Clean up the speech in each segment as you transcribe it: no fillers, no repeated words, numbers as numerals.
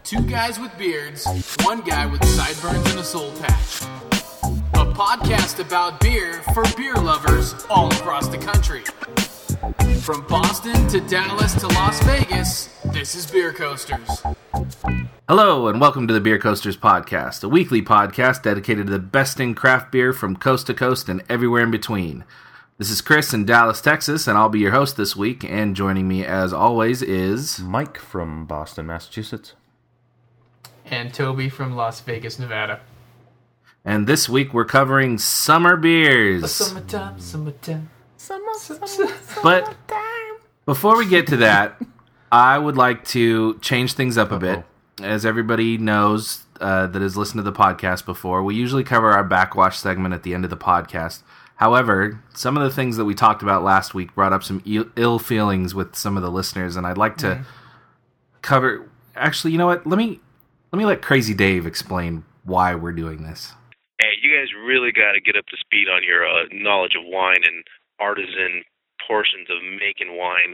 Two guys with beards, one guy with sideburns and a soul patch. A podcast about beer for beer lovers all across the country. From Boston to Dallas to Las Vegas, this is Beer Coasters. Hello and welcome to the Beer Coasters Podcast, a weekly podcast dedicated to the best in craft beer from coast to coast and everywhere in between. This is Chris in Dallas, Texas, and I'll be your host this week, and joining me as always is... Mike from Boston, Massachusetts. And Toby from Las Vegas, Nevada. And this week we're covering summer beers. Summertime. But before we get to that, I would like to change things up a bit. As everybody knows that has listened to the podcast before, we usually cover our backwash segment at the end of the podcast. However, some of the things that we talked about last week brought up some ill feelings with some of the listeners, and I'd like to cover... Actually, you know what? Let me let Crazy Dave explain why we're doing this. Hey, you guys really got to get up to speed on your knowledge of wine and artisan portions of making wine.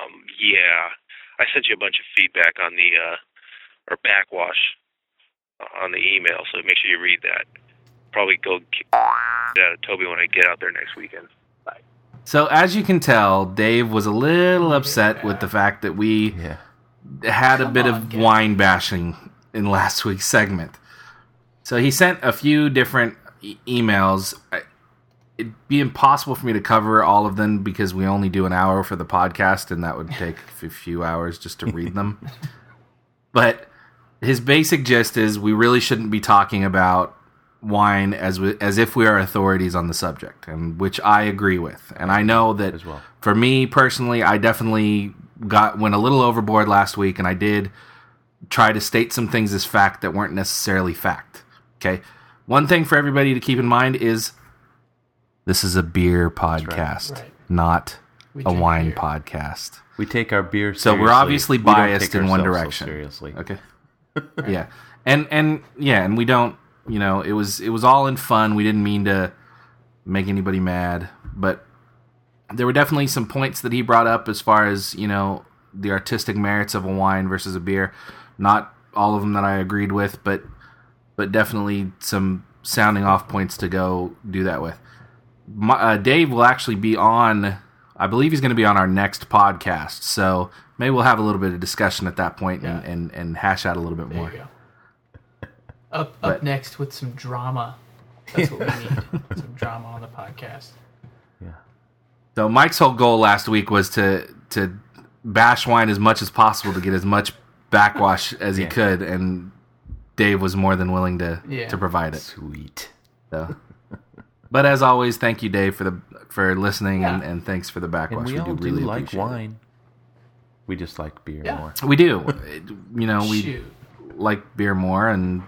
I sent you a bunch of feedback on the or backwash on the email, so make sure you read that. Probably go get out of Toby when I get out there next weekend. Bye. So, as you can tell, Dave was a little upset with the fact that we had a bit of wine bashing in last week's segment. So he sent a few different emails. It'd be impossible for me to cover all of them because we only do an hour for the podcast, and that would take a few hours just to read them. But his basic gist is we really shouldn't be talking about wine as if we are authorities on the subject, and which I agree with. And I know that as well. For me personally, I definitely went a little overboard last week, and I did try to state some things as fact that weren't necessarily fact. Okay? One thing for everybody to keep in mind is this is a beer podcast, Right. not a wine beer. podcast. We take our beer So seriously. we're obviously We don't biased take in one ourselves so direction. seriously. Okay. Yeah. And we don't, it was all in fun. We didn't mean to make anybody mad, but there were definitely some points that he brought up as far as, the artistic merits of a wine versus a beer. Not all of them that I agreed with, but definitely some sounding off points to go do that with. Dave will actually be on, I believe he's going to be on our next podcast, so maybe we'll have a little bit of discussion at that point and hash out a little bit more. There you go. Up next with some drama. That's what we need. Some drama on the podcast. Yeah. So Mike's whole goal last week was to bash wine as much as possible to get as much backwash as he could, and Dave was more than willing to provide it. Sweet. So. But as always, thank you, Dave, for listening, and thanks for the backwash. And we all do really like appreciate wine. We just like beer more. it. We do. We Shoot. like beer more, and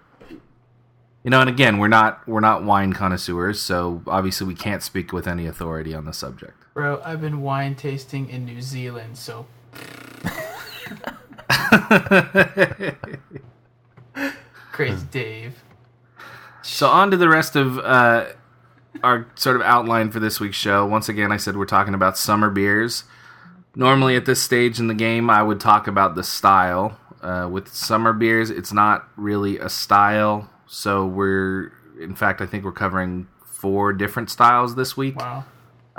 again, we're not wine connoisseurs, so obviously we can't speak with any authority on the subject. Bro, I've been wine tasting in New Zealand, so... Crazy Dave. So on to the rest of our sort of outline for this week's show. Once again, I said we're talking about summer beers. Normally at this stage in the game, I would talk about the style. With summer beers, it's not really a style. So I think we're covering 4 different styles this week. Wow.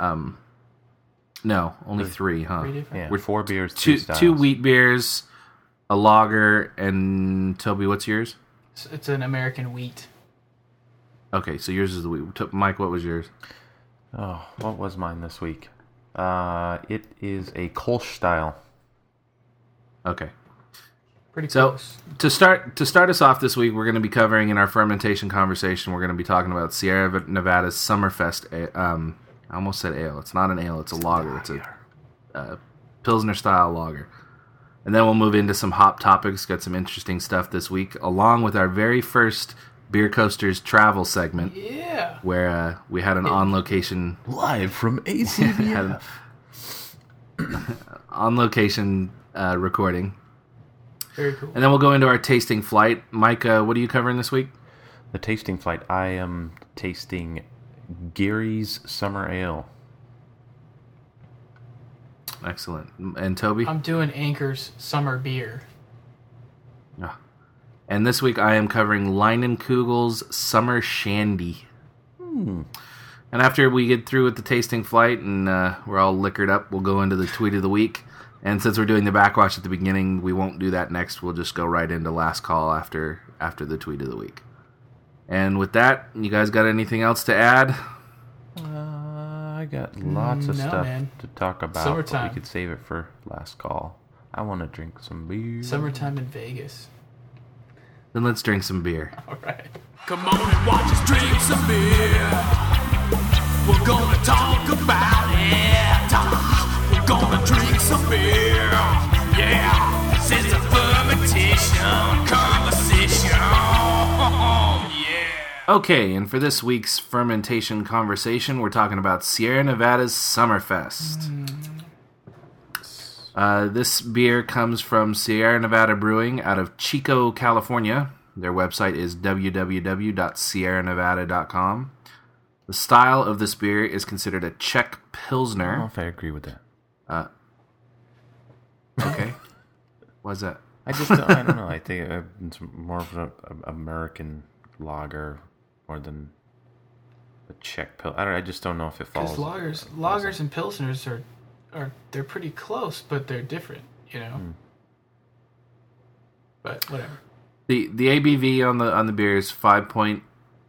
No, only 3, huh? 3 different. Yeah, We're 4 beers, 2 styles. 2 wheat beers, a lager, and Toby, what's yours? It's an American wheat. Okay, so yours is the wheat. Mike, what was yours? Oh, what was mine this week? It is a Kolsch style. Okay. Pretty So close. to start us off this week, we're going to be covering in our fermentation conversation. We're going to be talking about Sierra Nevada's Summerfest. I almost said ale. It's not an ale. It's a lager. It's a Pilsner style lager. And then we'll move into some hop topics. Got some interesting stuff this week, along with our very first Beer Coasters travel segment. Yeah. Where we had an on location Live from ACBF. on location recording. Very cool. And then we'll go into our tasting flight. Mike, what are you covering this week? The tasting flight. I am tasting Gary's Summer Ale. Excellent. And Toby? I'm doing Anchor's Summer Beer. And this week I am covering Leinenkugel's Summer Shandy. And after we get through with the tasting flight and we're all liquored up, we'll go into the tweet of the week. And since we're doing the backwash at the beginning, we won't do that next. We'll just go right into last call after the tweet of the week. And with that, you guys got anything else to add? I got lots of stuff to talk about. Summertime. But we could save it for last call. I want to drink some beer. Summertime in Vegas. Then let's drink some beer. All right. Come on and watch us drink some beer. We're gonna talk about it. We're gonna drink some beer. Yeah, since the fermentation conversation. Yeah. Okay, and for this week's fermentation conversation, we're talking about Sierra Nevada's Summerfest. This beer comes from Sierra Nevada Brewing out of Chico, California. Their website is www.sierranevada.com. The style of this beer is considered a Czech I don't know Pilsner. if I agree with that. Okay. Why's that? I don't know. I think it's more of an American lager more than a Czech Pilsner. I just don't know if it falls. Because lagers and pilsners are they're pretty close, but they're different, you know. But whatever. The ABV on the beer is 5.0%.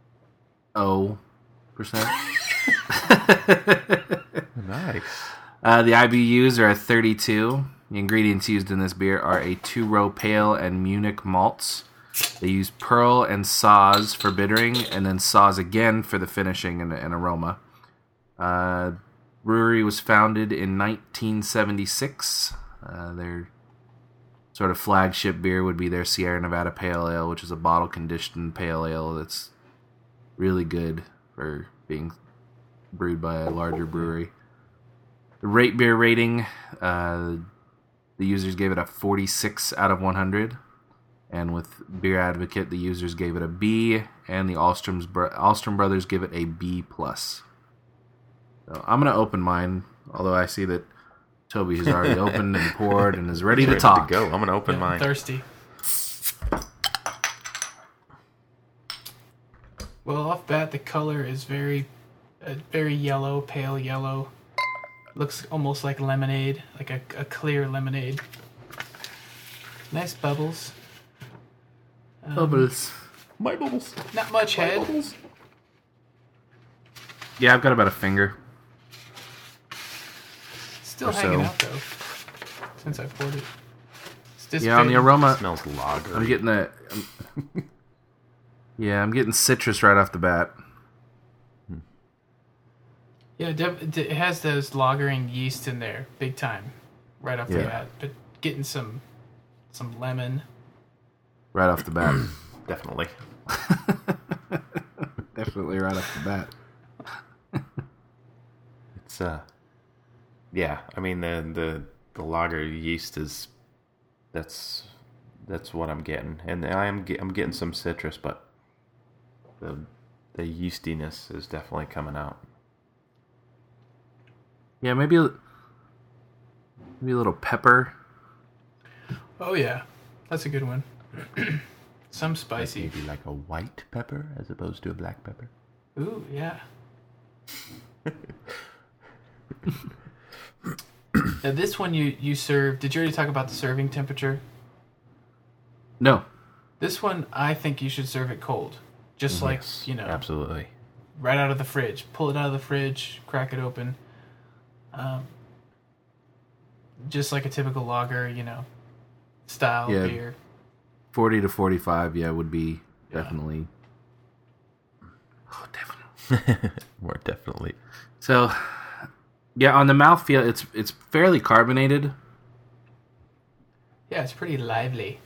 Nice. The IBUs are a 32. The ingredients used in this beer are a 2-row pale and Munich malts. They use pearl and Saaz for bittering, and then Saaz again for the finishing and aroma. Brewery was founded in 1976. Their sort of flagship beer would be their Sierra Nevada Pale Ale, which is a bottle-conditioned pale ale that's really good for being brewed by a larger brewery. The rate beer rating, the users gave it a 46 out of 100. And with Beer Advocate, the users gave it a B, and the Alstrom brothers give it a B+. So I'm going to open mine, although I see that Toby has already opened and poured and is ready to talk. Go. I'm going to open I'm mine. thirsty. Well, off bat, the color is very yellow, pale yellow. Looks almost like lemonade, like a clear lemonade. Nice bubbles. Bubbles. My bubbles. Not much head. Yeah, I've got about a finger. Still Or hanging so. out though. Since I poured it. It's Yeah, on the aroma, Smells lager. I'm getting I'm getting citrus right off the bat. Yeah, it has those lagering yeast in there, big time, right off the bat. But getting some lemon. Right off the bat. Definitely. Definitely right off the bat. It's yeah. I mean the lager yeast is that's what I'm getting, and I'm getting some citrus, but the yeastiness is definitely coming out. Yeah, maybe a little pepper. Oh yeah, that's a good one. Some spicy. Maybe like a white pepper as opposed to a black pepper. Ooh, yeah. Now this one you served. Did you already talk about the serving temperature? No. This one I think you should serve it cold, just like Absolutely. right out of the fridge. Pull it out of the fridge, crack it open. Just like a typical lager, style beer. 40 to 45, would be definitely. Oh, definitely. More definitely. So, on the mouthfeel, it's fairly carbonated. Yeah, it's pretty lively.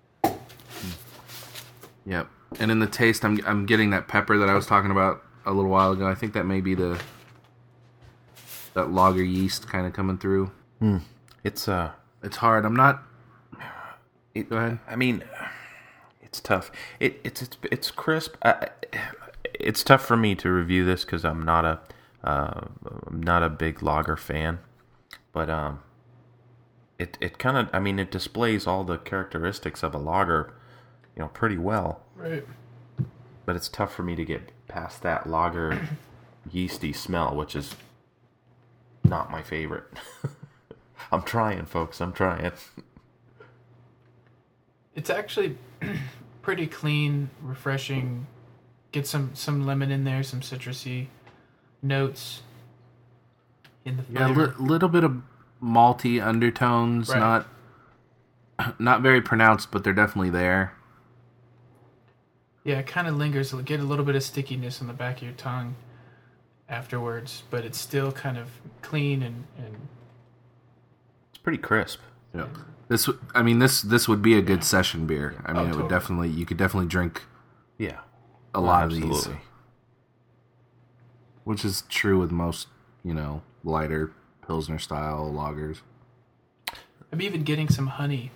Yep. And in the taste, I'm getting that pepper that I was talking about a little while ago. I think that may be that lager yeast kind of coming through. It's hard. I'm not. Go ahead. I mean, it's tough. It's crisp. It's tough for me to review this because I'm not a big lager fan. But it kind of, I mean, it displays all the characteristics of a lager, pretty well. Right. But it's tough for me to get past that lager yeasty smell, which is not my favorite. I'm trying, folks. I'm trying. It's actually pretty clean, refreshing. Get some lemon in there, some citrusy notes in the flavor. Little bit of malty undertones, Right. not very pronounced, but they're definitely there. Yeah, it kind of lingers. It'll get a little bit of stickiness on the back of your tongue afterwards, but it's still kind of clean and It's pretty crisp. Yeah. This would be a good session beer. I mean, totally. you could definitely drink Yeah. a lot of these, Absolutely. which is true with most, lighter Pilsner style lagers. I'm even getting some honey.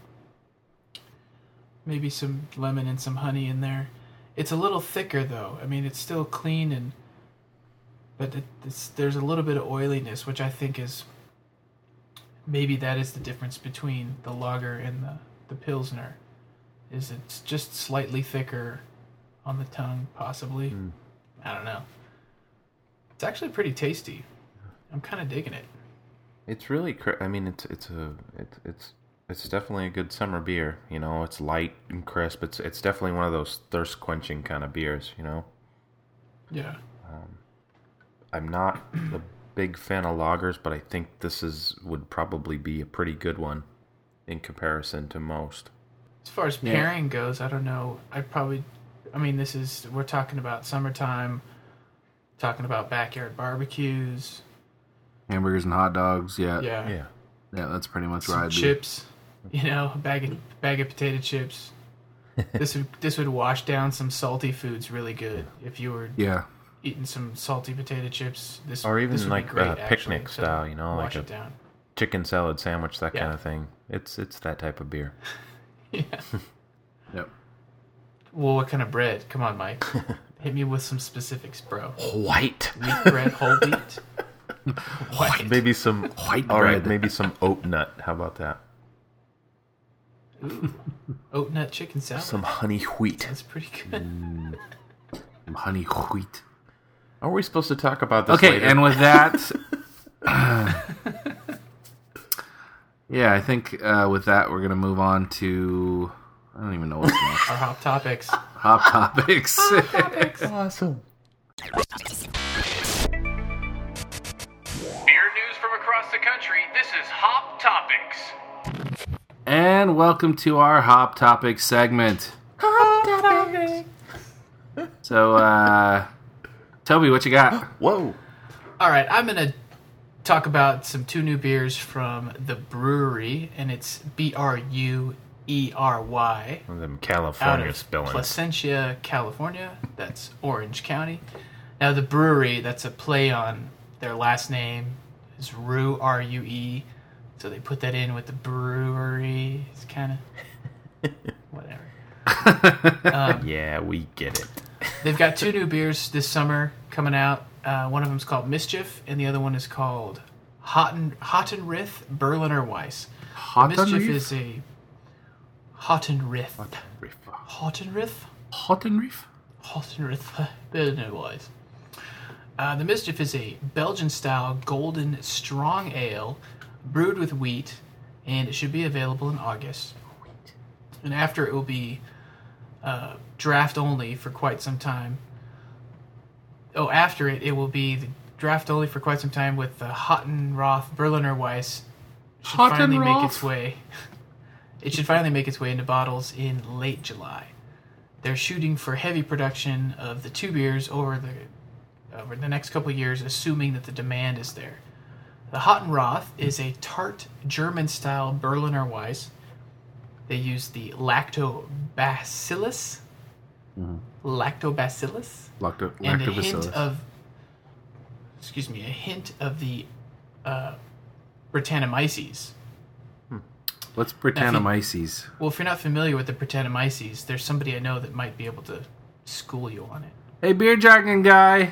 Maybe some lemon and some honey in there. It's a little thicker though. I mean, it's still clean but there's a little bit of oiliness, which I think is maybe that is the difference between the lager and the Pilsner. Is it's just slightly thicker on the tongue, possibly. I don't know. It's actually pretty tasty. I'm kind of digging it. It's really, I mean, it's definitely a good summer beer. It's light and crisp. It's definitely one of those thirst quenching kind of beers. Yeah. I'm not a big fan of lagers, but I think this would probably be a pretty good one in comparison to most. As far as pairing goes, I don't know. We're talking about summertime, talking about backyard barbecues. Hamburgers and hot dogs, yeah. Yeah. Yeah, that's pretty much Some where I'd chips, a bag of potato chips. This would wash down some salty foods really good if you were be. Yeah. eating some salty potato chips. Or even this would be like great, picnic actually, to style, wash like it down. chicken salad sandwich, that Yeah. kind of thing. It's that type of beer. Yeah. Yep. Well, what kind of bread? Come on, Mike. Hit me with some specifics, bro. White. Wheat bread, whole wheat. White. Maybe some White All right, bread. maybe some oat nut. How about that? Ooh. Oat nut chicken salad. Some honey wheat. That's pretty good. Some honey wheat. Are we supposed to talk about this Okay, later? and with that, yeah, I think with that we're gonna move on to I don't even know what's next. Our hot topics. Hot topics. Awesome. Beer news from across the country. This is Hop Topics. And welcome to our Hop Topics segment. So, Toby, what you got? Whoa. All right, I'm going to talk about two new beers from the brewery, and it's Bruery One of them out California of spillings. Placentia, California. That's Orange County. Now, the brewery, that's a play on their last name, is Rue, R-U-E. So they put that in with the brewery. It's kind of whatever. Yeah, we get it. They've got two new beers this summer coming out. One of them is called Mischief, and the other one is called Hottenriff Berliner Weiss. Mischief is a Hottenriff. Hottenriff Berliner Weiss. The Mischief is a Belgian-style golden strong ale brewed with wheat, and it should be available in August. And after it will be draft only for quite some time. After it will be the draft only for quite some time with the Hottenroth Berliner Weiss. Should finally make its way. It should finally make its way into bottles in late July. They're shooting for heavy production of the two beers over the next couple of years, assuming that the demand is there. The Hottenroth is a tart German-style Berliner Weiss. They use the lactobacillus. Lactobacillus. And a hint of the Brettanomyces. What's Brettanomyces? Well, if you're not familiar with the Brettanomyces, there's somebody I know that might be able to school you on it. Hey, beer jargon guy.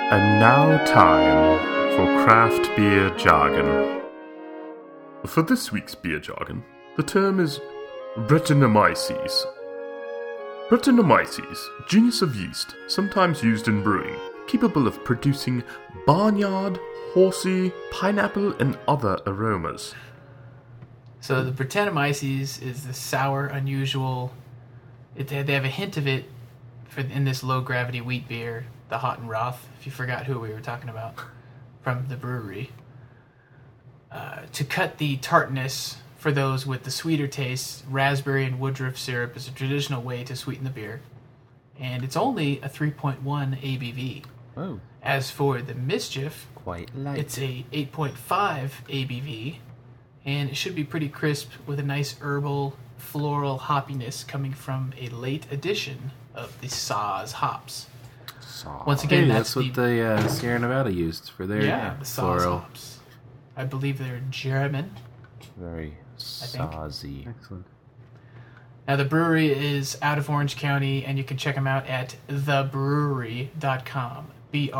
And now time for craft beer jargon. For this week's beer jargon, the term is Brettanomyces. Brettanomyces, genus of yeast, sometimes used in brewing, capable of producing barnyard, horsey, pineapple, and other aromas. So the Brettanomyces is the sour, unusual. They have a hint of it in this low gravity wheat beer, the Hot and Roth. If you forgot who we were talking about from the brewery, to cut the tartness for those with the sweeter taste, raspberry and woodruff syrup is a traditional way to sweeten the beer, and it's only a 3.1 ABV. Oh, As for the Mischief, quite light. it's a 8.5 ABV, and it should be pretty crisp with a nice herbal, floral hoppiness coming from a late addition of the Saaz hops. Once again, Hey, that's what the Sierra Nevada used for their the Saaz floral. hops. I believe they're German. Very think. saucy. Excellent. Now, the brewery is out of Orange County, and you can check them out at thebrewery.com.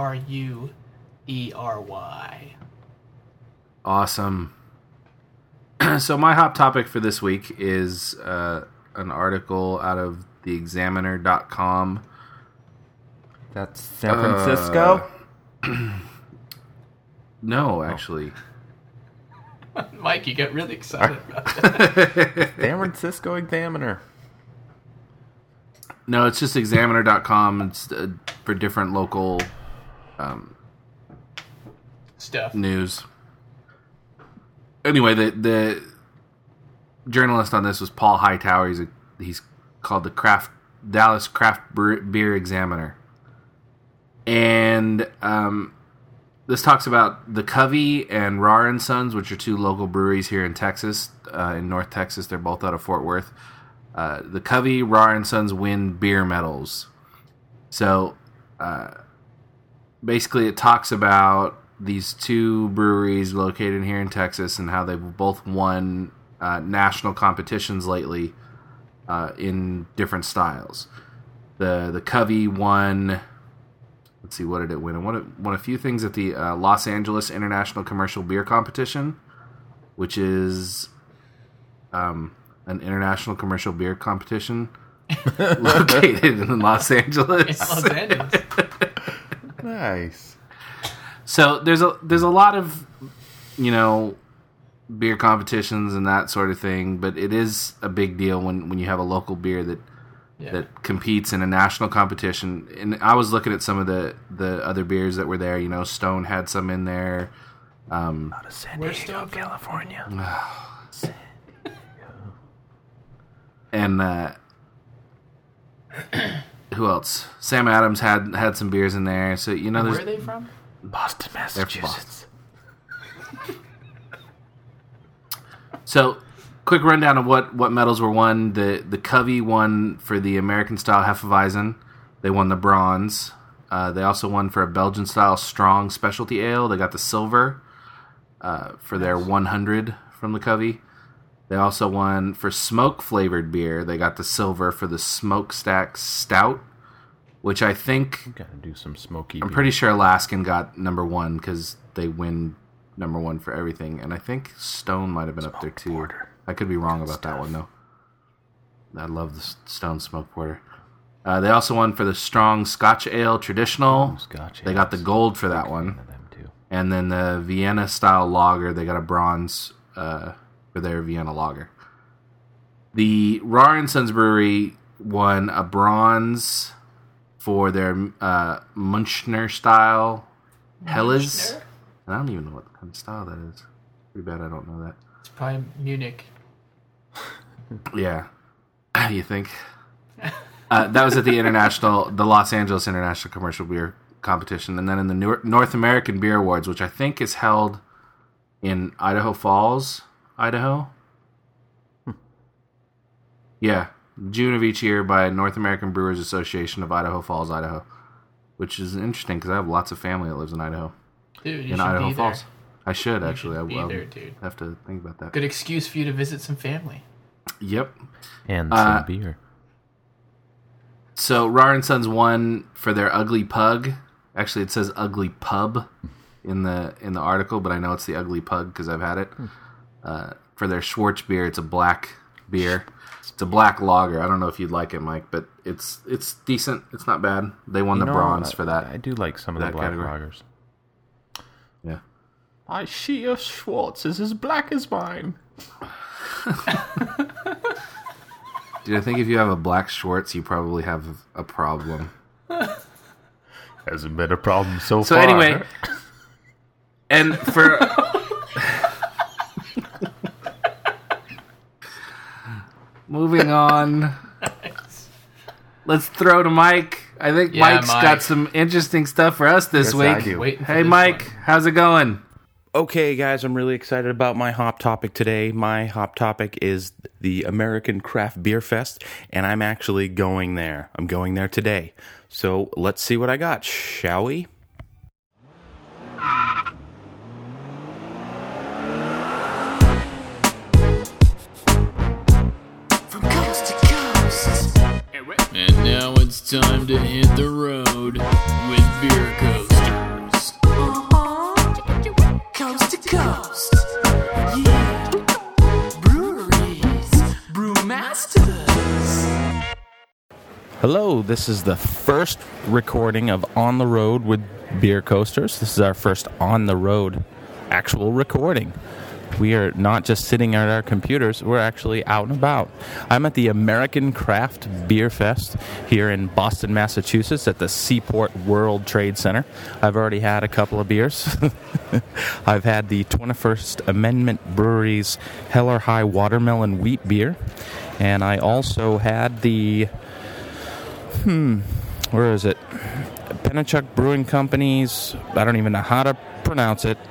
BRUERY. Awesome. So my hot topic for this week is an article out of theexaminer.com. That's San Francisco? No, actually. Mike, you got really excited about that. San Francisco Examiner. No, it's just examiner.com. It's for different local Stuff. news. Anyway, the journalist on this was Paul Hightower. He's called the Dallas Craft Beer Examiner. And this talks about the Covey and Rahr & Sons, which are two local breweries here in Texas, in North Texas. They're both out of Fort Worth. The Covey, Rahr & Sons win beer medals. So, basically it talks about these two breweries located here in Texas and how they've both won national competitions lately in different styles. The Covey won... Let's see, what did it win? It won a few things at the Los Angeles International Commercial Beer Competition, which is an international commercial beer competition located in Los Angeles. In Los Angeles. Nice. So there's a lot of, beer competitions and that sort of thing, but it is a big deal when you have a local beer that competes in a national competition. And I was looking at some of the other beers that were there. Stone had some in there. Out of San Where's Diego, Stone? California. And who else? Sam Adams had some beers in there. So Where there's are they from? Boston, Massachusetts. So, quick rundown of what medals were won. The Covey won for the American style Hefeweizen. They won the bronze. They also won for a Belgian style strong specialty ale. They got the silver for their 100 from the Covey. They also won for smoke flavored beer. They got the silver for the Smokestack Stout, which I think Gotta do some smoky. I'm pretty sure Alaskan got number one because they win number one for everything, and I think Stone might have been up there too. Porter. I could be wrong about that one though. I love the Stone Smoke Porter. They also won for the strong Scotch Ale Traditional. Scotch They got the gold for that one, Them too. and then the Vienna style lager. They got a bronze for their Vienna lager. The Rahr & Sons Brewery won a bronze for their Munchner style Helles. Munchner? And I don't even know what kind of style that is. Pretty bad I don't know that. It's probably Munich. Yeah. You think? That was at the Los Angeles International Commercial Beer Competition. And then in the North American Beer Awards, which I think is held in Idaho Falls, Idaho. Yeah. June of each year by North American Brewers Association of Idaho Falls, Idaho. Which is interesting because I have lots of family that lives in Idaho. Dude, you In should Idaho be Falls. there. I should, You actually. should be I there, dude. have to think about that. Good excuse for you to visit some family. Yep. And some beer. So Rahr & Sons won for their Ugly Pug Actually, it says Ugly Pub in the article, but I know it's the Ugly Pug because I've had it. For their Schwartz beer, it's a black beer. It's a black lager. I don't know if you'd like it, Mike, but it's decent. It's not bad. They won the bronze for that. I do like some of the black lagers. Yeah. I see your Schwartz is as black as mine. Dude, I think if you have a black Schwartz, you probably have a problem. Hasn't been a problem so far. So anyway, and for... Moving on. Let's throw to Mike. I think Mike's got some interesting stuff for us this week. I do. Hey, Mike, how's it going? Okay, guys, I'm really excited about my hop topic today. My hop topic is the American Craft Beer Fest, and I'm actually going there. I'm going there today. So let's see what I got, shall we? And now it's time to hit the road with Beer Coasters. Coast to coast. Yeah. Breweries. Brewmasters. Hello, this is the first recording of On the Road with Beer Coasters. This is our first on the road actual recording. We are not just sitting at our computers, we're actually out and about. I'm at the American Craft Beer Fest here in Boston, Massachusetts at the Seaport World Trade Center. I've already had a couple of beers. I've had the 21st Amendment Brewery's Heller High Watermelon Wheat Beer. And I also had the, where is it? Pennachuck Brewing Company's, I don't even know how to pronounce it,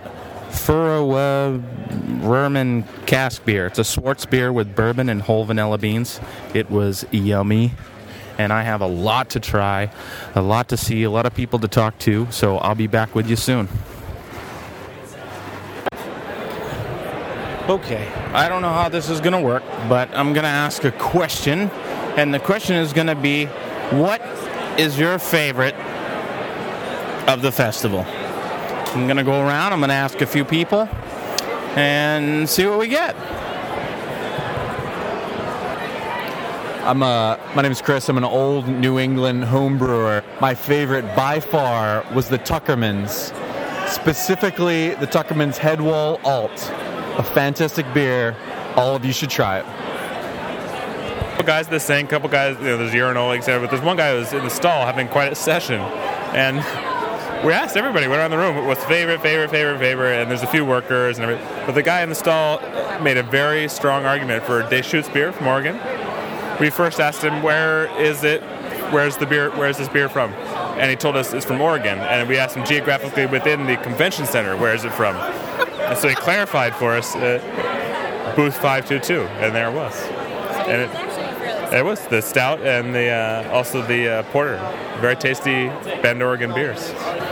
Vermin cask beer. It's a Schwartz beer with bourbon and whole vanilla beans. It was yummy, and I have a lot to try, a lot to see, a lot of people to talk to, so I'll be back with you soon. Okay, I don't know how this is going to work, but I'm going to ask a question, and the question is going to be, what is your favorite of the festival? I'm going to go around, I'm going to ask a few people, and see what we get. My name is Chris. I'm an old New England home brewer. My favorite by far was the Tuckerman's, specifically the Tuckerman's Headwall Alt. A fantastic beer. All of you should try it. Couple guys the same, couple guys, there's urinal, etc. But there's one guy who was in the stall having quite a session, and we asked everybody, went around the room, what's favorite, and there's a few workers and everything. But the guy in the stall made a very strong argument for Deschutes beer from Oregon. We first asked him, where's this beer from? And he told us it's from Oregon. And we asked him geographically within the convention center, where is it from? And so he clarified for us, booth 522, and there it was. And it was the stout and also the porter. Very tasty Bend, Oregon beers.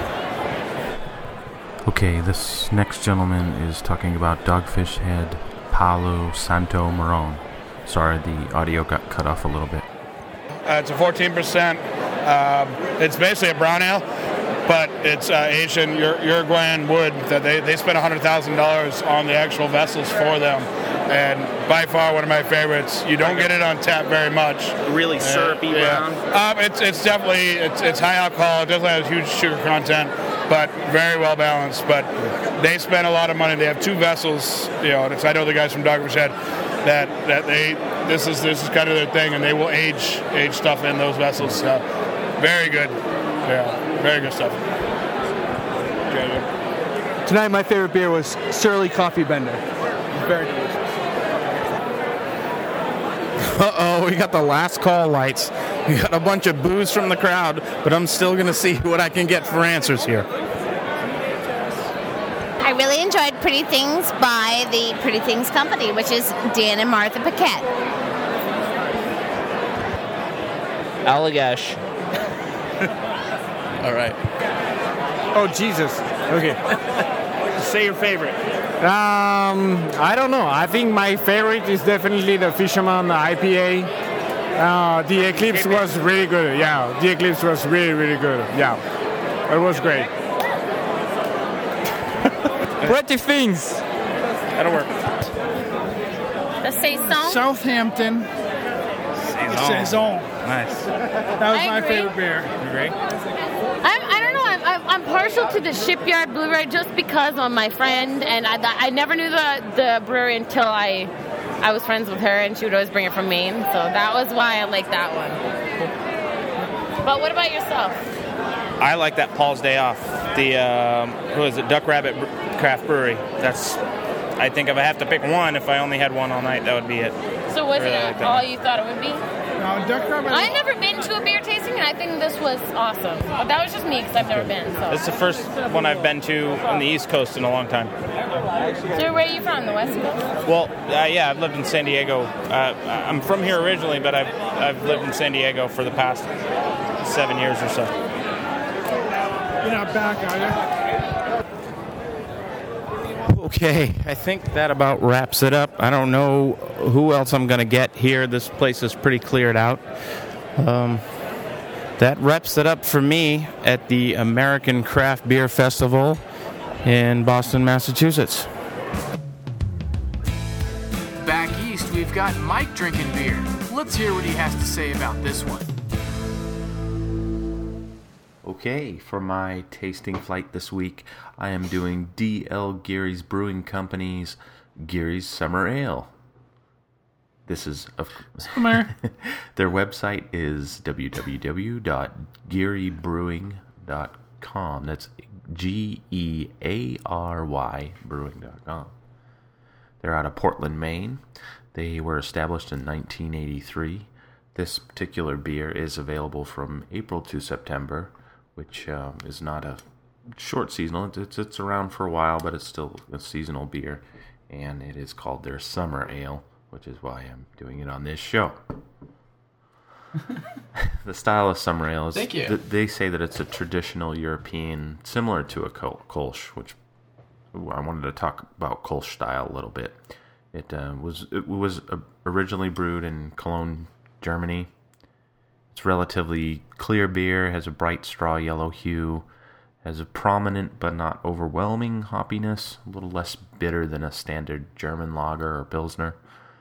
Okay, this next gentleman is talking about Dogfish Head Palo Santo Marron. Sorry, the audio got cut off a little bit. It's a 14%. It's basically a brown ale, but it's aged in Uruguayan wood. That they spent $100,000 on the actual vessels for them, and by far one of my favorites. You don't get it on tap very much. Really syrupy brown. It's definitely it's high alcohol. It doesn't have huge sugar content, but very well balanced. But they spent a lot of money. They have two vessels. And I know the guys from Dogfish Head that this is kind of their thing, and they will age stuff in those vessels. So very good. Yeah, very good stuff. Tonight, my favorite beer was Surly Coffee Bender. Very delicious. Uh-oh, we got the last call lights. We got a bunch of boos from the crowd, but I'm still going to see what I can get for answers here. I really enjoyed Pretty Things by the Pretty Things Company, which is Dan and Martha Paquette. Allagash. All right. Oh, Jesus. Okay. Say your favorite. I don't know. I think my favorite is definitely the Fisherman IPA. The Eclipse was really good. Yeah, the Eclipse was really, really good. Yeah. It was great. Pretty things. That'll work. The Saison. Southampton. Saison. Nice. That was I my agree. favorite beer. You agree? I don't know. I'm partial to the Shipyard Blu-ray just because of my friend, and I never knew the brewery until I was friends with her, and she would always bring it from Maine. So that was why I like that one. But what about yourself? I like that Paul's Day Off. The who is it? Duck Rabbit Craft Brewery. That's. I think if I have to pick one, if I only had one all night, that would be it. So was Really it like that all one. you thought it would be? No, Duck Rabbit. I've never been to a beer tasting, and I think this was awesome. But that was just me because I've never been. So. It's the first one I've been to on the East Coast in a long time. So where are you from? The West Coast? Well, yeah, I've lived in San Diego. I'm from here originally, but I've lived in San Diego for the past 7 years or so. You're not back, are you? Okay, I think that about wraps it up. I don't know who else I'm going to get here. This place is pretty cleared out. That wraps it up for me at the American Craft Beer Festival in Boston, Massachusetts. Back east, we've got Mike drinking beer. Let's hear what he has to say about this one. Okay, for my tasting flight this week, I am doing D.L. Geary's Brewing Company's Geary's Summer Ale. This is Summer. Their website is www.gearybrewing.com. That's Geary brewing.com. They're out of Portland, Maine. They were established in 1983. This particular beer is available from April to September, which is not a short seasonal. It's around for a while, but it's still a seasonal beer, and it is called their Summer Ale, which is why I'm doing it on this show. The style of Summer Ale is, Thank you. they say that it's a traditional European, similar to a Kolsch, which I wanted to talk about Kolsch style a little bit. It was originally brewed in Cologne, Germany. It's relatively clear beer, has a bright straw yellow hue, has a prominent but not overwhelming hoppiness, a little less bitter than a standard German lager or Pilsner.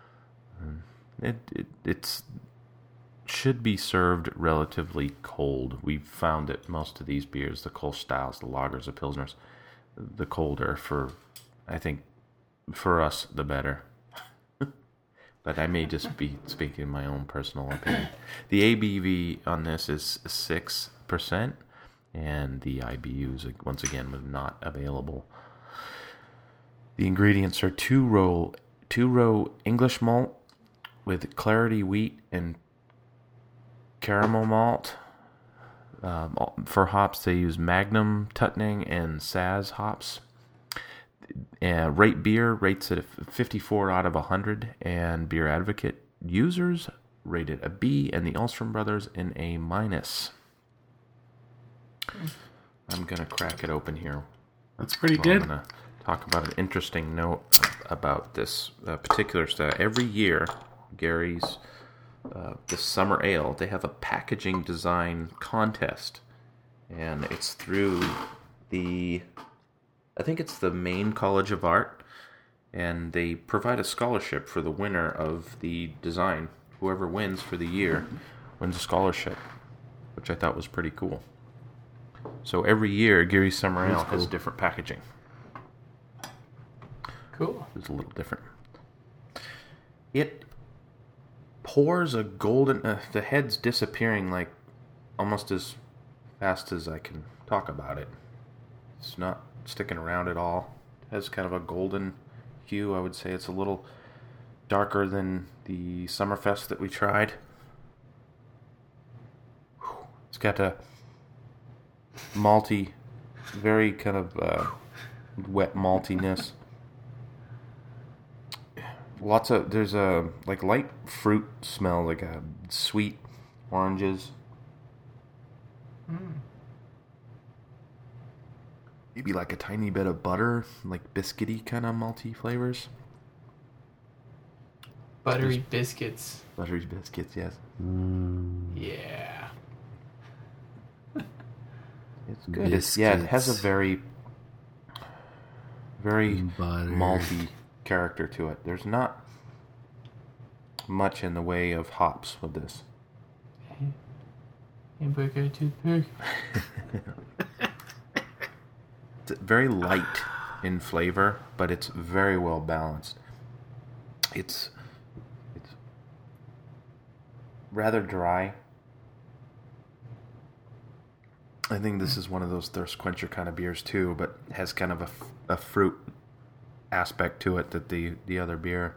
It's should be served relatively cold. We've found that most of these beers, the Kolsch styles, the lagers, the Pilsners, the colder I think for us, the better. But I may just be speaking my own personal opinion. The ABV on this is 6%, and the IBUs, once again, was not available. The ingredients are two-row English malt with clarity wheat and caramel malt. For hops, they use Magnum, Tutning, and Saz hops. Rate Beer rates it a 54 out of 100, and Beer Advocate users rate it a B, and the Ulstrom Brothers an A-. I'm going to crack it open here. That's pretty good. I'm going to talk about an interesting note about this particular style. Every year, Gary's, this Summer Ale, they have a packaging design contest, and it's through I think it's the Maine College of Art, and they provide a scholarship for the winner of the design. Whoever wins for the year wins a scholarship, which I thought was pretty cool. So every year, Geary's Summer Ale has different packaging. Cool. It's a little different. It pours a golden... the head's disappearing like almost as fast as I can talk about it. It's not sticking around at all. It has kind of a golden hue. I would say it's a little darker than the Summerfest that we tried. It's got a malty, very kind of wet maltiness. There's a like light fruit smell, like a sweet oranges. Maybe like a tiny bit of butter, like biscuity kind of malty flavors. Buttery biscuits. Buttery biscuits, yes. Yeah. It's good. It has a very malty character to it. There's not much in the way of hops with this. Hamburger toothpick. It's very light in flavor, but it's very well balanced. It's rather dry. I think this is one of those thirst quencher kind of beers too, but has kind of a fruit aspect to it that the other beer,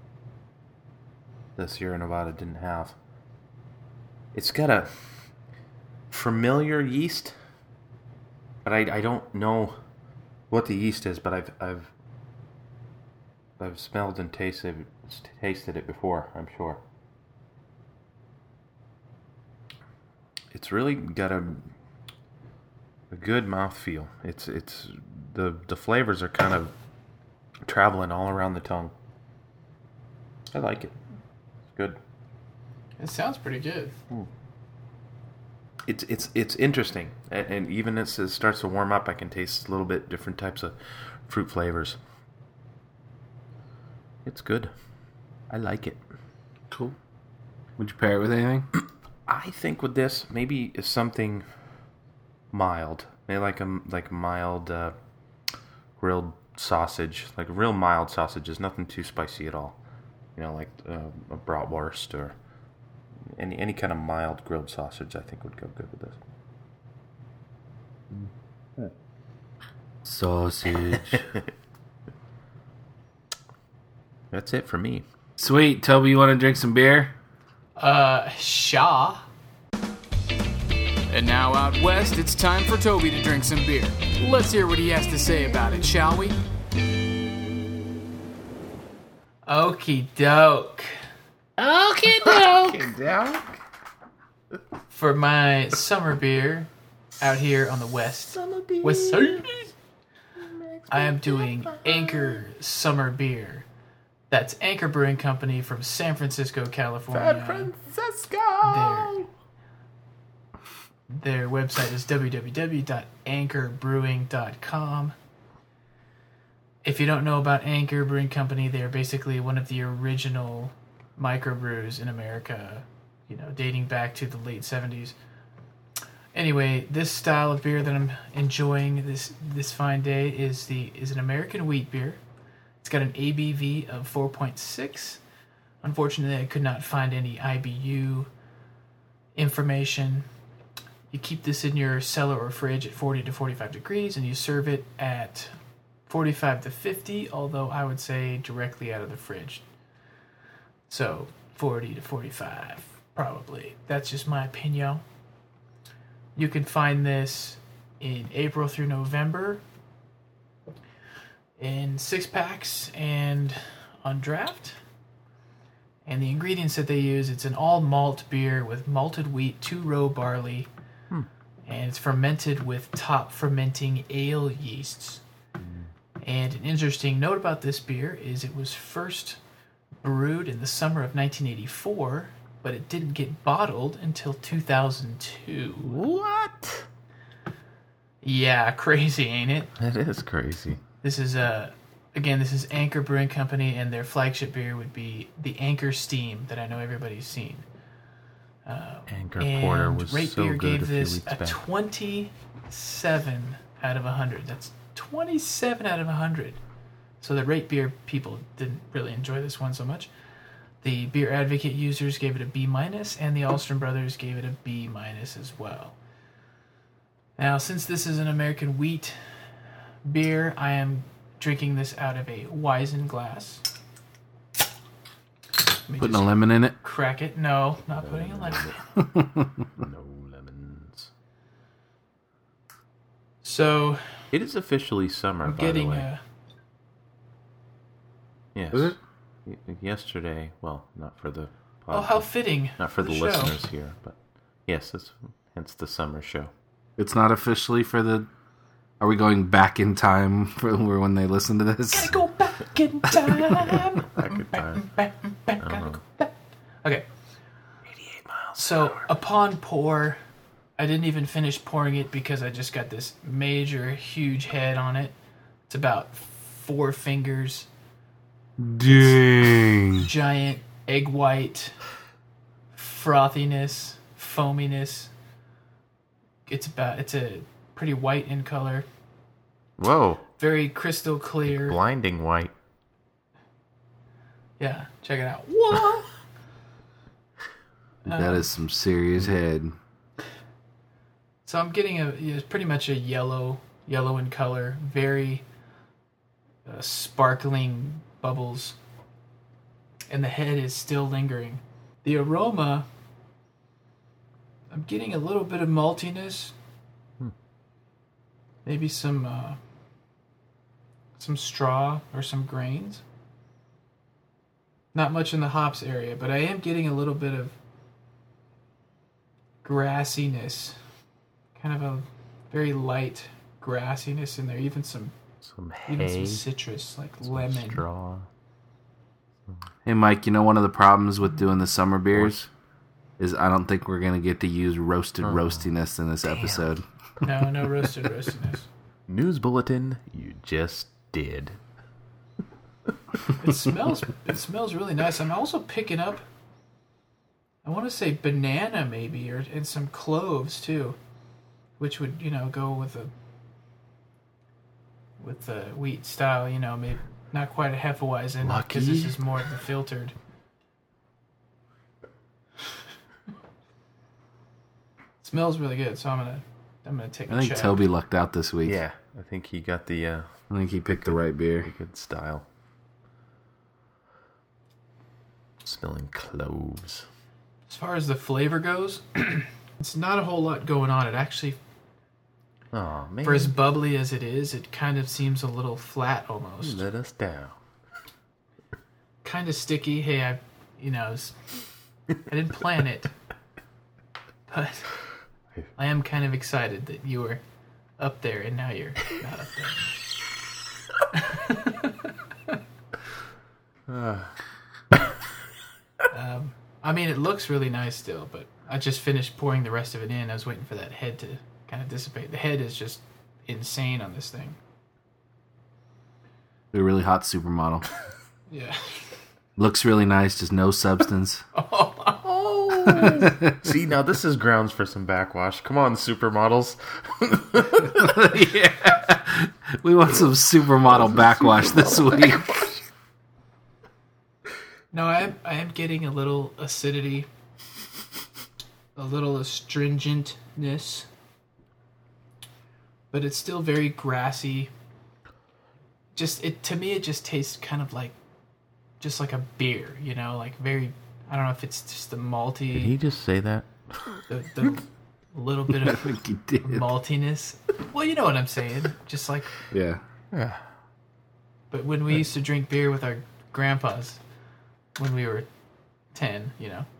the Sierra Nevada, didn't have. It's got a familiar yeast, but I don't know what the yeast is, but I've smelled and tasted it before, I'm sure. It's really got a good mouthfeel. It's the flavors are kind of traveling all around the tongue. I like it. It's good. It sounds pretty good. It's interesting, and even as it starts to warm up, I can taste a little bit different types of fruit flavors. It's good. I like it. Cool. Would you pair it with anything? I think with this, maybe something mild, maybe like a mild grilled sausage, like a real mild sausages, nothing too spicy at all. You know, like a bratwurst or any kind of mild grilled sausage, I think would go good with this. Sausage. That's it for me. Sweet. Toby, you want to drink some beer? Shaw. And now out west, it's time for Toby to drink some beer. Let's hear what he has to say about it, shall we? Okie doke. Okie doke. For my summer beer out here on the west side, I am doing Anchor Summer Beer. That's Anchor Brewing Company from San Francisco, California. San Francisco! Their website is www.anchorbrewing.com. If you don't know about Anchor Brewing Company, they're basically one of the original microbrews in America, dating back to the late 70s. Anyway, this style of beer that I'm enjoying this fine day is an American wheat beer. It's got an ABV of 4.6. Unfortunately, I could not find any IBU information. You keep this in your cellar or fridge at 40 to 45 degrees, and you serve it at 45 to 50, although I would say directly out of the fridge. So 40 to 45, probably. That's just my opinion. You can find this in April through November in 6-packs and on draft. And the ingredients that they use, it's an all malt beer with malted wheat, 2-row barley, and it's fermented with top fermenting ale yeasts. And an interesting note about this beer is it was first brewed in the summer of 1984, but it didn't get bottled until 2002. What? Yeah, crazy, ain't it? That is crazy. This is Anchor Brewing Company, and their flagship beer would be the Anchor Steam that I know everybody's seen. Anchor Porter was Rate so Beer good gave a few this weeks a back. 27 out of 100. That's 27 out of 100. So the Rate Beer people didn't really enjoy this one so much. The Beer Advocate users gave it a B-, and the Alstrom brothers gave it a B- as well. Now, since this is an American wheat beer, I am drinking this out of a Weizen glass. Putting a lemon in it? Crack it. No, not putting a lemon in it. No lemons. So it is officially summer. I'm by getting the way. Yes. Is it? Yesterday. Well, not for the. Oh, how fitting! Not for the show. listeners here, but yes, hence the summer show. It's not officially for the. Are we going back in time for when they listen to this? Gotta go back in time. Back in time. Okay. 88 miles. So upon pour, I didn't even finish pouring it because I just got this major, huge head on it. It's about 4 fingers. Dang. Giant egg white frothiness, foaminess. It's a pretty white in color. Whoa. Very crystal clear. Blinding white. Yeah, check it out. Whoa! That is some serious head. So I'm getting it's pretty much a yellow in color, very sparkling bubbles, and the head is still lingering. The aroma, I'm getting a little bit of maltiness, maybe some straw or some grains. Not much in the hops area, but I am getting a little bit of grassiness. Kind of a very light grassiness in there. Even some citrus, like lemon. Straw. Hey, Mike, you know one of the problems with doing the summer beers is I don't think we're going to get to use roasted roastiness in this episode. No roasted roastiness. News bulletin, you just did. It smells really nice. I'm also picking up, I want to say banana maybe, and some cloves too, which would, go with the wheat style, maybe not quite a Hefeweizen, because this is more of the filtered. Smells really good, so I'm gonna take a I think chug. Toby lucked out this week. Yeah, I think he got the... I think he picked the right beer. Good style. Smelling cloves. As far as the flavor goes, it's not a whole lot going on. It actually, Oh man. for as bubbly as it is, it kind of seems a little flat almost. Let us down. Kind of sticky. Hey, I didn't plan it, but I am kind of excited that you were up there and now you're not up there. I mean, it looks really nice still, but I just finished pouring the rest of it in. I was waiting for that head to kind of dissipate. The head is just insane on this thing. A really hot supermodel. Yeah. Looks really nice, just no substance. See, now this is grounds for some backwash. Come on, supermodels. Yeah. We want some supermodel backwash this week. No, I am getting a little acidity, a little astringentness, but it's still very grassy. To me, it just tastes kind of like, just like a beer, like very. I don't know if it's just the malty. Did he just say that? The little bit of maltiness. Well, you know what I'm saying. Just like. Yeah. But when we used to drink beer with our grandpas, when we were 10,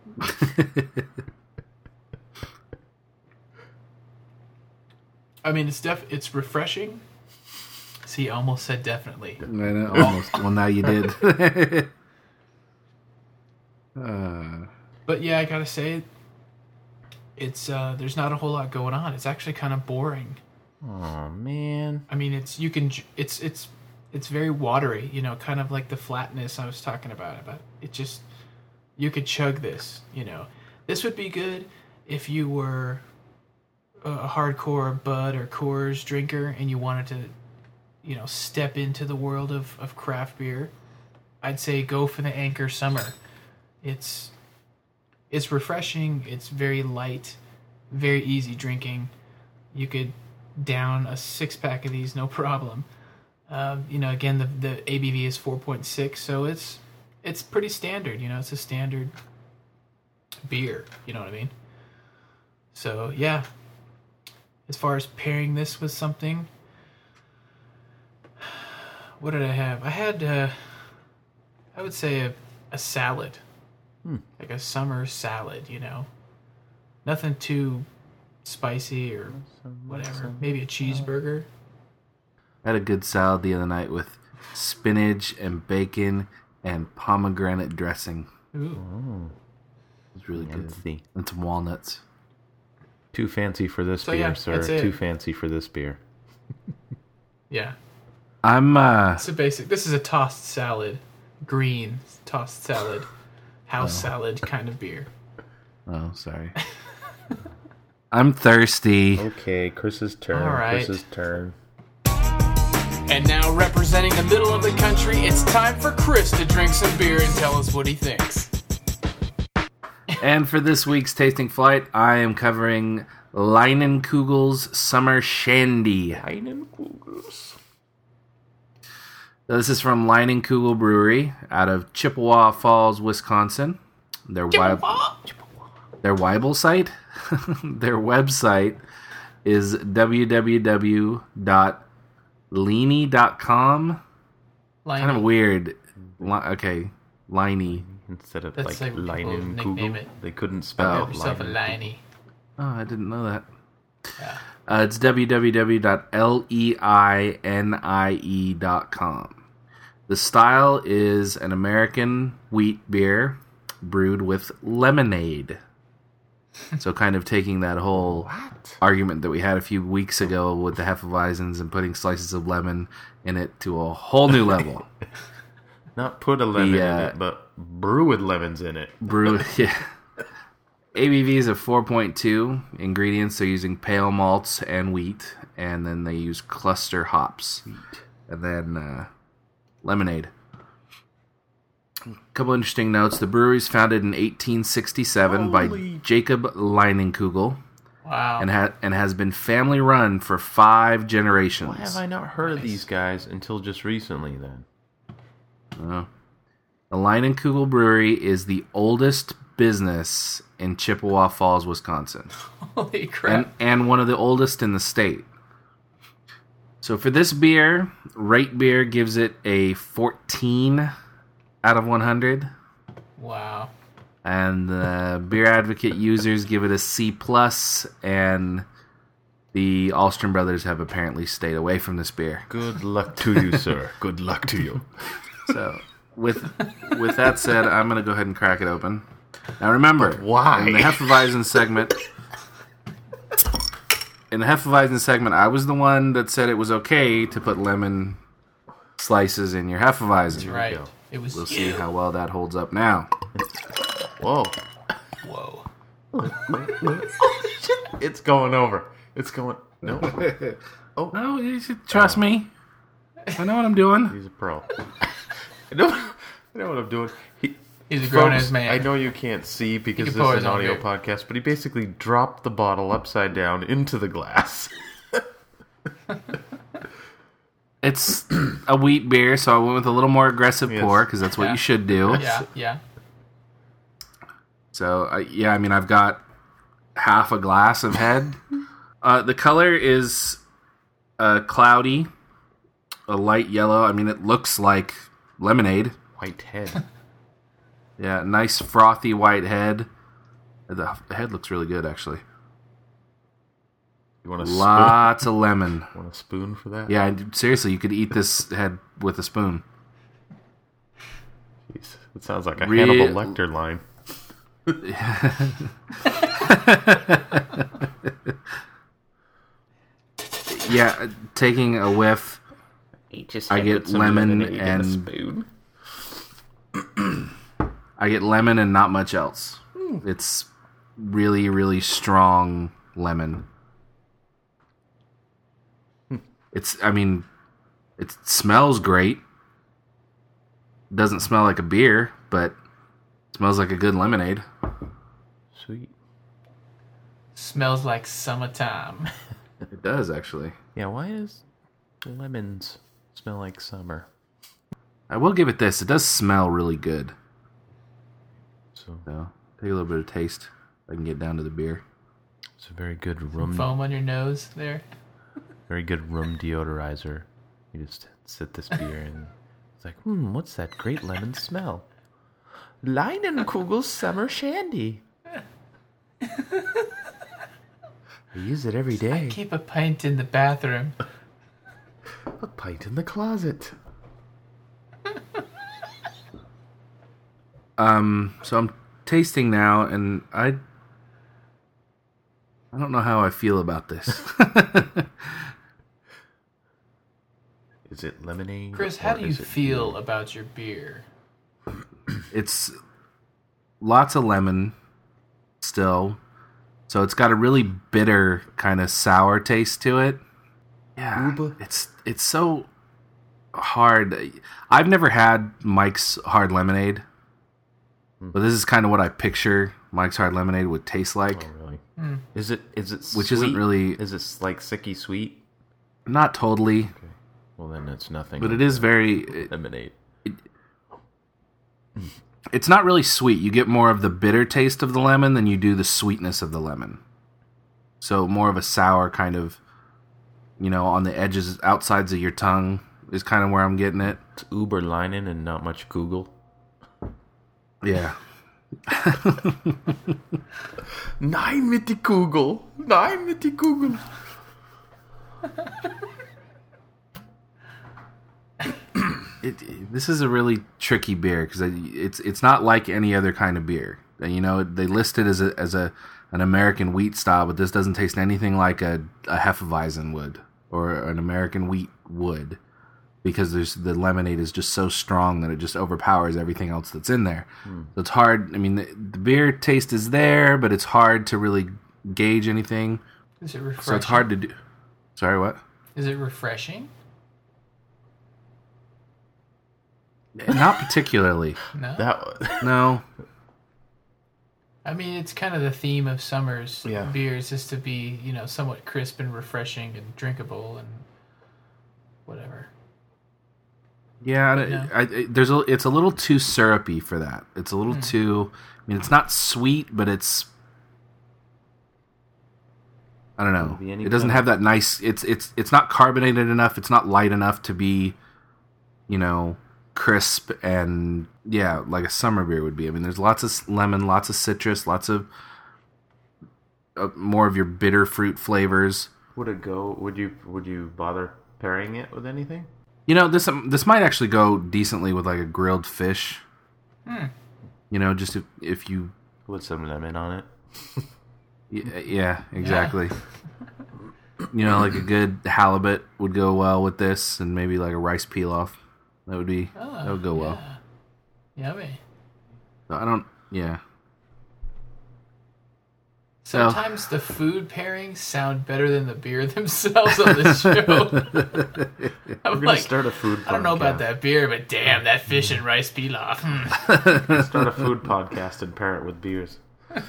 I mean, it's refreshing. See, I almost said definitely. I know, almost. Well, now you did. But yeah, I gotta say, it's there's not a whole lot going on. It's actually kind of boring. Oh man. I mean, it's very watery, kind of like the flatness I was talking about. But it just, you could chug this, This would be good if you were a hardcore Bud or Coors drinker and you wanted to, step into the world of craft beer. I'd say go for the Anchor Summer. It's refreshing. It's very light, very easy drinking. You could down a 6-pack of these, no problem. Again, the ABV is 4.6, so it's pretty standard. It's a standard beer. You know what I mean? So yeah. As far as pairing this with something, what did I have? I had, I would say a salad. Like a summer salad, Nothing too spicy or whatever. Maybe a cheeseburger. I had a good salad the other night with spinach and bacon and pomegranate dressing. Ooh. It was really good. Fancy. And some walnuts. Too fancy for this So, beer, yeah, sir. that's it. Too fancy for this beer. Yeah. I'm So basic. This is a tossed salad, green tossed salad, house salad kind of beer. Oh, sorry. I'm thirsty. Okay, Chris's turn. All right. Chris's turn. And now, representing the middle of the country, it's time for Chris to drink some beer and tell us what he thinks. And for this week's Tasting Flight, I am covering Leinenkugel's Summer Shandy. Leinenkugel's. This is from Leinenkugel Brewery out of Chippewa Falls, Wisconsin. Their Weibel site? Their website is www.leany.com. Kind of weird. Okay, Liney. Instead of That's like like people nickname Leinenkugel, it. they couldn't spell out Yourself a Leinen. liney. Oh, I didn't know that. Yeah. It's www.leanie.com. The style is an American wheat beer brewed with lemonade. So kind of taking that whole argument that we had a few weeks ago with the Hefeweizens and putting slices of lemon in it to a whole new level. Not put a lemon in it, but brew with lemons in it. Brew, yeah. ABV is a 4.2. Ingredients, they're using pale malts and wheat, and then they use cluster hops. And then lemonade. A couple interesting notes. The brewery's founded in 1867 by Jacob Leinenkugel. Wow. And has been family run for 5 generations. Why have I not heard of these guys until just recently then? The Leinenkugel Brewery is the oldest business in Chippewa Falls, Wisconsin. Holy crap. And one of the oldest in the state. So for this beer, Rate Beer gives it a 14 out of 100. Wow. And the Beer Advocate users give it a C+, and the Alstrom brothers have apparently stayed away from this beer. Good luck to you, sir. Good luck to you. So, with that said, I'm going to go ahead and crack it open. Now remember, why? In the Hefeweizen segment, I was the one that said it was okay to put lemon slices in your Hefeweizen. Right. It was We'll see how well that holds up now. Whoa. Whoa. It's going over. It's going... No. Oh, no, you should trust me. I know what I'm doing. He's a pro. I know what I'm doing. He's a grown-ass man. I know you can't see because He this can pour is his an own audio beer. podcast, but he basically dropped the bottle upside down into the glass. It's a wheat beer, so I went with a little more aggressive Yes. pour because that's what Yeah. you should do. Yeah. So, I've got half a glass of head. The color is cloudy, a light yellow. I mean, it looks like lemonade. White head. Yeah, nice frothy white head. The head looks really good, actually. You want a Lots of lemon. Want a spoon for that? Yeah, seriously, you could eat this head with a spoon. Jeez, it sounds like a Real- Hannibal Lecter line. Yeah, taking a whiff, I get lemon and spoon. I get lemon and not much else. It's really, really strong lemon. It smells great. Doesn't smell like a beer, but it smells like a good lemonade. Sweet. Smells like summertime. It does, actually. Yeah, why does lemons smell like summer? I will give it this. It does smell really good. So take a little bit of taste. I can get down to the beer. It's a very good room. Foam on your nose there. Very good room deodorizer. You just sip this beer and it's like, what's that great lemon smell? Leinenkugel Summer Shandy. I use it every day. I keep a pint in the bathroom. A pint in the closet. So I'm tasting now, and I I don't know how I feel about this. Is it lemonade? Chris, how or do you is it feel about your beer? It's lots of lemon still. So it's got a really bitter kind of sour taste to it. Yeah. It's so hard. I've never had Mike's Hard Lemonade. But this is kind of what I picture Mike's Hard Lemonade would taste like. Oh, really? Is it Which sweet? isn't really... Is it like sicky sweet? Not totally. Okay. Well, then it's nothing. But like it is very... lemonade. It's not really sweet. You get more of the bitter taste of the lemon than you do the sweetness of the lemon. So more of a sour kind of, on the edges, outsides of your tongue is kind of where I'm getting it. It's Uber lining and not much Google. Yeah. Nein mit die Kugel. Nein mit die Kugel. This is a really tricky beer because it's not like any other kind of beer. And, they list it as an American wheat style, but this doesn't taste anything like a Hefeweizen would or an American wheat would, because the lemonade is just so strong that it just overpowers everything else that's in there. So it's hard. I mean, the beer taste is there, but it's hard to really gauge anything. Is it refreshing? So it's hard to do. Sorry, what? Is it refreshing? Not particularly. No. No. I mean, it's kind of the theme of summer's beers is to be, somewhat crisp and refreshing and drinkable and whatever. Yeah, it's a little too syrupy for that. It's a little too. I mean, it's not sweet, but it's. I don't know. It doesn't have that nice. It's not carbonated enough. It's not light enough to be, crisp and like a summer beer would be. I mean, there's lots of lemon, lots of citrus, lots of more of your bitter fruit flavors. Would it go? Would you bother pairing it with anything? This might actually go decently with like a grilled fish. Just if you put some lemon on it. Yeah, exactly. Like a good halibut would go well with this, and maybe like a rice pilaf. That would go well. Yummy. I don't. Yeah. Sometimes the food pairings sound better than the beer themselves on this show. I'm gonna start a food podcast. I don't know about that beer, but damn, that fish and rice pilaf. Start a food podcast and pair it with beers.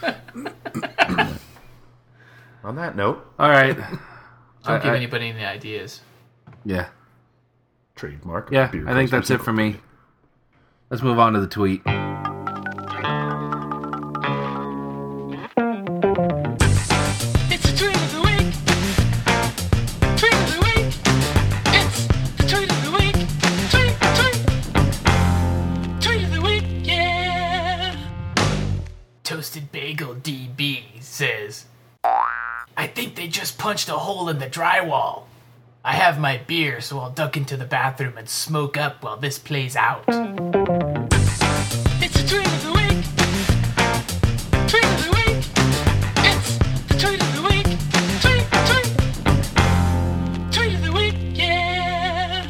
On that note. All right. Don't give anybody any ideas. Yeah. Trademark. Yeah, I think that's it for me. Let's move on to the tweet. It's the tweet of the week. Tweet of the week. It's the tweet of the week. Tweet of the week, yeah. Toasted Bagel DB says, I think they just punched a hole in the drywall. I have my beer, so I'll duck into the bathroom and smoke up while this plays out. It's the tweet of the week. Tweet of the week. It's the tweet of the week. Tweet of the week, yeah.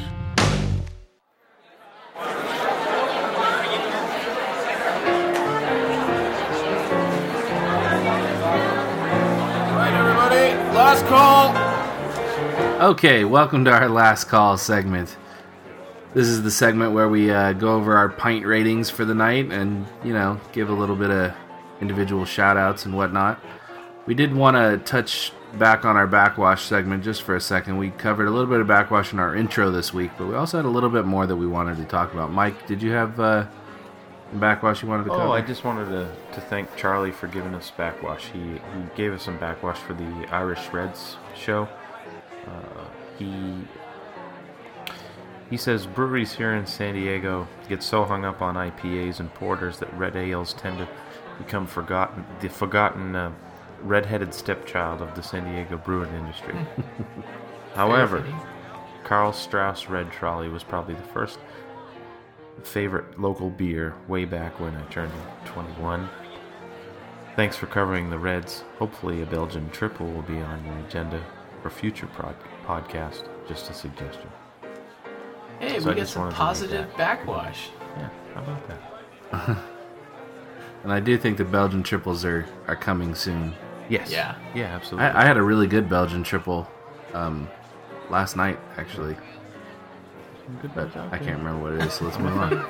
All right, everybody, last call. Okay, welcome to our last call segment. This is the segment where we go over our pint ratings for the night and, give a little bit of individual shout-outs and whatnot. We did want to touch back on our backwash segment just for a second. We covered a little bit of backwash in our intro this week, but we also had a little bit more that we wanted to talk about. Mike, did you have backwash you wanted to cover? Oh, I just wanted to thank Charlie for giving us backwash. He gave us some backwash for the Irish Reds show. He says breweries here in San Diego get so hung up on IPAs and porters that red ales tend to become the forgotten red-headed stepchild of the San Diego brewing industry. However, Karl Strauss Red Trolley was probably the first favorite local beer way back when I turned 21. thanks for covering the Reds. Hopefully a Belgian triple will be on your agenda for future podcast. Just a suggestion. Hey, So I we get just some wanted to make positive backwash. Yeah, how about that? And I do think the Belgian triples are coming soon. Yes. Yeah. Yeah, absolutely. I had a really good Belgian triple last night, actually. But I can't remember what it is, so let's move on.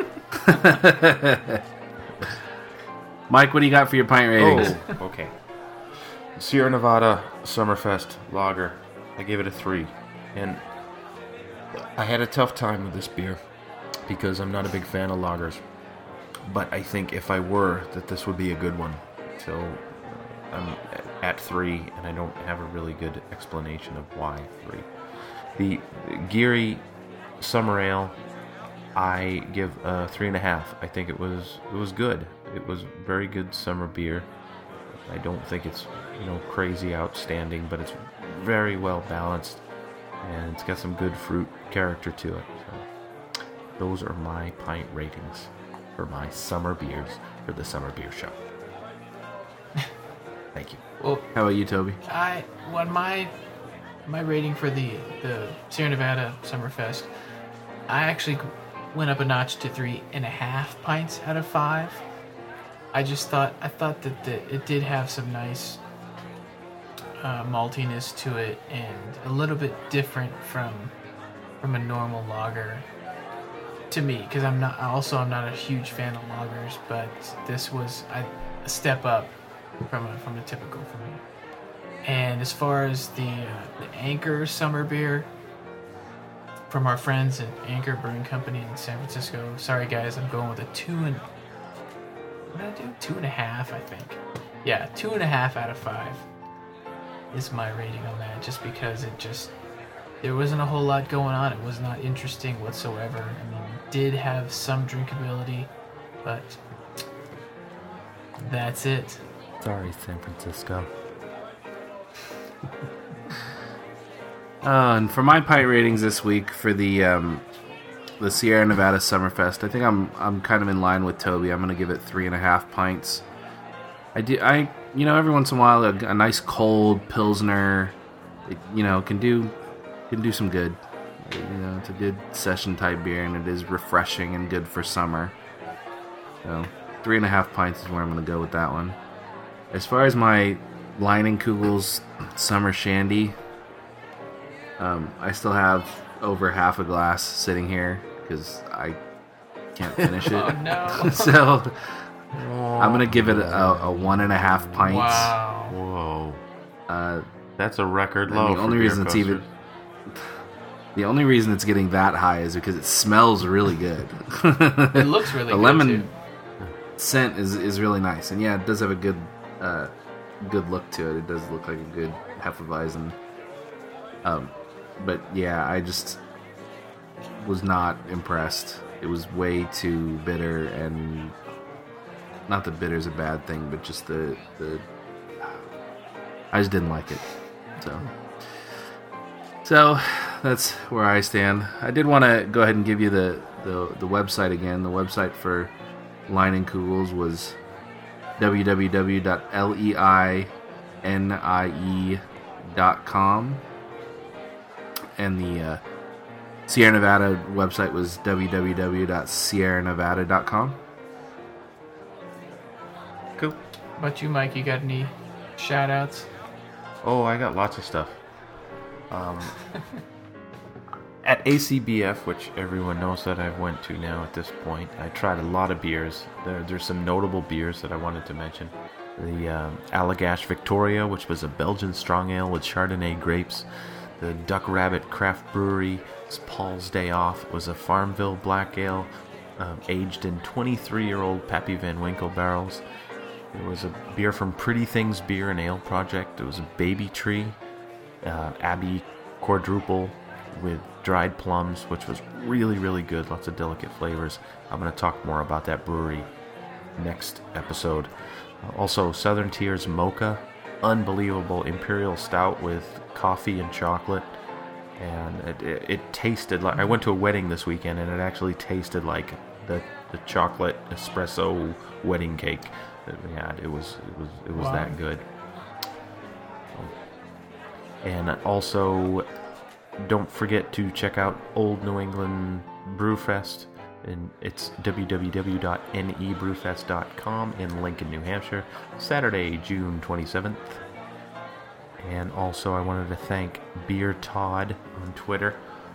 Mike, what do you got for your pint ratings? Oh, okay. Sierra Nevada Summerfest Lager. I gave it a 3. And I had a tough time with this beer because I'm not a big fan of lagers. But I think if I were, that this would be a good one. So I'm at 3, and I don't have a really good explanation of why 3. The Geary Summer Ale, I give a 3.5. I think it was good. It was very good summer beer. I don't think it's crazy outstanding, but it's very well balanced, and it's got some good fruit character to it. So those are my pint ratings for my summer beers for the Summer Beer Show. Thank you. Well, how about you, Toby? My rating for the Sierra Nevada Summerfest, I actually went up a notch to 3.5 pints out of 5. I thought that it did have some nice maltiness to it, and a little bit different from a normal lager to me, because I'm not a huge fan of lagers, but this was a step up from a typical for me. And as far as the Anchor summer beer from our friends at Anchor Brewing Company in San Francisco, sorry guys, I'm going with a 2.5, I think. Yeah, 2.5 out of 5 is my rating on that, just because there wasn't a whole lot going on. It was not interesting whatsoever. I mean, it did have some drinkability, but that's it. Sorry, San Francisco. And for my pint ratings this week for the Sierra Nevada Summerfest, I think I'm kind of in line with Toby. I'm going to give it 3.5 pints. Every once in a while a nice cold Pilsner, can do some good. It's a good session type beer, and it is refreshing and good for summer. So 3.5 pints is where I'm going to go with that one. As far as my Leinenkugel's Summer Shandy, I still have over half a glass sitting here because I can't finish it. Oh, no. So I'm going to give it a 1.5 pints. Wow. Whoa. That's a record low. The only reason it's getting that high is because it smells really good. It looks really the good, lemon too. scent is really nice, and yeah, it does have a good look to it. It does look like a good Hefeweizen. But yeah, I just was not impressed. It was way too bitter, and not that bitter's a bad thing, but just the I just didn't like it. So that's where I stand. I did want to go ahead and give you the website again. The website for Leinenkugels was www.leine.com, and the Sierra Nevada website was www.sierranevada.com. Cool. How about you, Mike? You got any shout outs? Oh, I got lots of stuff. At ACBF, which everyone knows that I've went to now at this point, I tried a lot of beers. There's some notable beers that I wanted to mention. The Allagash Victoria, which was a Belgian strong ale with Chardonnay grapes. The Duck Rabbit Craft Brewery, Paul's Day Off, was a Farmville black ale aged in 23-year-old Pappy Van Winkle barrels. There was a beer from Pretty Things Beer and Ale Project. There was a Baby Tree, Abbey Quadruple with dried plums, which was really, really good. Lots of delicate flavors. I'm going to talk more about that brewery next episode. Also, Southern Tier's Mocha, unbelievable imperial stout with coffee and chocolate. And it tasted like... I went to a wedding this weekend, and it actually tasted like the chocolate espresso wedding cake. It was Wow. that good. And also, don't forget to check out Old New England Brewfest, and it's www.nebrewfest.com in Lincoln, New Hampshire, Saturday, June 27th. And also, I wanted to thank Beer Todd on Twitter,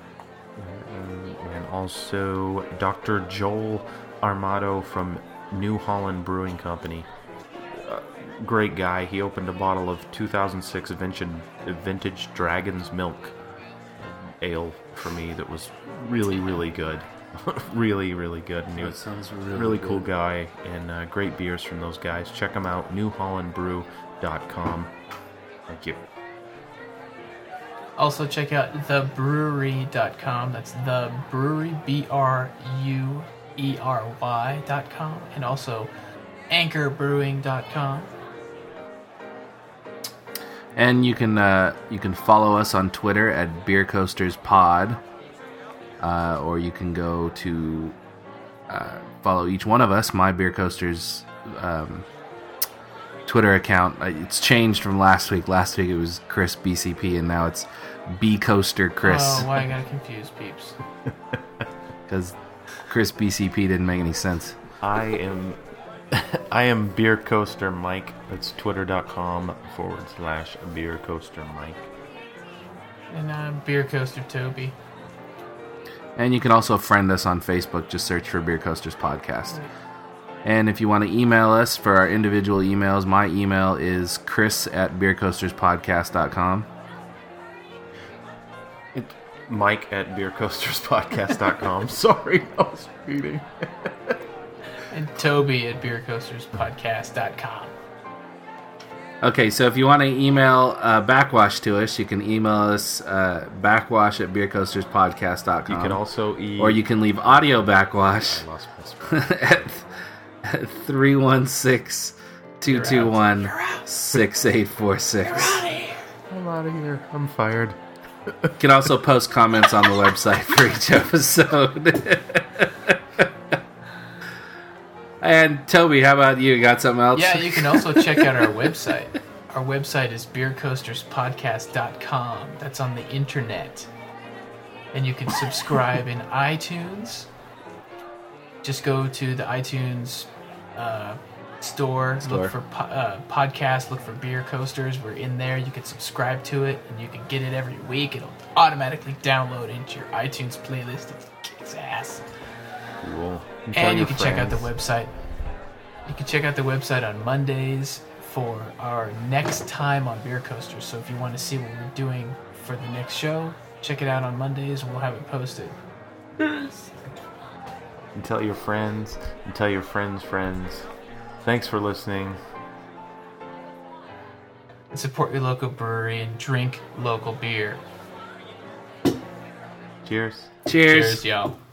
and also Dr. Joel Armato from New Holland Brewing Company. Great guy. He opened a bottle of 2006 vintage Dragon's Milk ale for me that was really, really good. really, really good. And he was sounds really cool guy, and great beers from those guys. Check them out, newhollandbrew.com. Thank you. Also, check out thebrewery.com. That's the brewery, BRUERY.com. And also anchorbrewing.com. And you can follow us on Twitter at Beer Coasters Pod, or you can go to follow each one of us. My Beer Coasters Twitter account. It's changed from last week. Last week it was Chris BCP, and now it's B Coaster Chris. Oh, why I gotta confuse peeps? Because Chris BCP didn't make any sense. I am Beer Coaster Mike. That's twitter.com/Beer Coaster Mike. And I'm Beer Coaster Toby. And you can also friend us on Facebook. Just search for Beer Coasters Podcast. And if you want to email us for our individual emails, my email is chris@beercoasterspodcast.com. Mike at beercoasterspodcast.com. Sorry, I was reading. And Toby at beercoasterspodcast.com. Okay, so if you want to email Backwash to us, you can email us backwash@beercoasterspodcast.com. You can also or you can leave audio backwash at 316-221-6846. I'm out of here. I'm fired. You can also post comments on the website for each episode. And Toby, how about you? Got something else? Yeah, you can also check out our website. Our website is beercoasterspodcast.com. That's on the internet. And you can subscribe in iTunes. Just go to the iTunes store. Look for podcast, look for Beer Coasters. We're in there. You can subscribe to it, and you can get it every week. It'll automatically download into your iTunes playlist. It kicks ass. Cool. And you can check out the website. You can check out the website on Mondays for our next time on Beer Coasters. So if you want to see what we're doing for the next show, check it out on Mondays, and we'll have it posted. And tell your friends, and tell your friends' friends. Thanks for listening. And support your local brewery and drink local beer. Cheers. Cheers. Cheers, y'all.